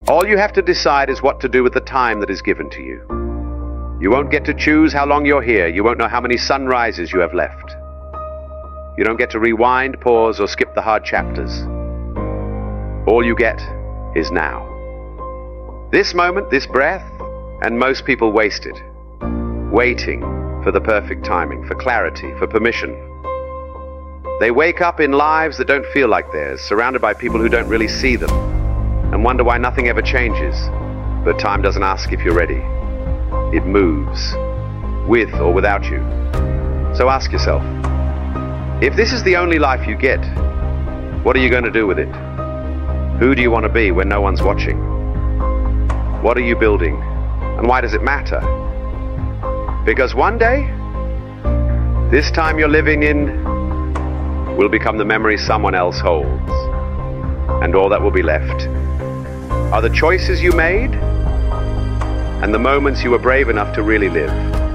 All you have to decide is what to do with the time that is given to you. You won't get to choose how long you're here. You won't know how many sunrises you have left. You don't get to rewind, pause, or skip the hard chapters. All you get is now. This moment, this breath, and most people waste it, waiting for the perfect timing, for clarity, for permission. They wake up in lives that don't feel like theirs, surrounded by people who don't really see them, and wonder why nothing ever changes. But time doesn't ask if you're ready. It moves, with or without you. So ask yourself, if this is the only life you get, what are you going to do with it? Who do you want to be when no one's watching? What are you building? And why does it matter? Because one day, this time you're living in will become the memory someone else holds. And all that will be left are the choices you made and the moments you were brave enough to really live.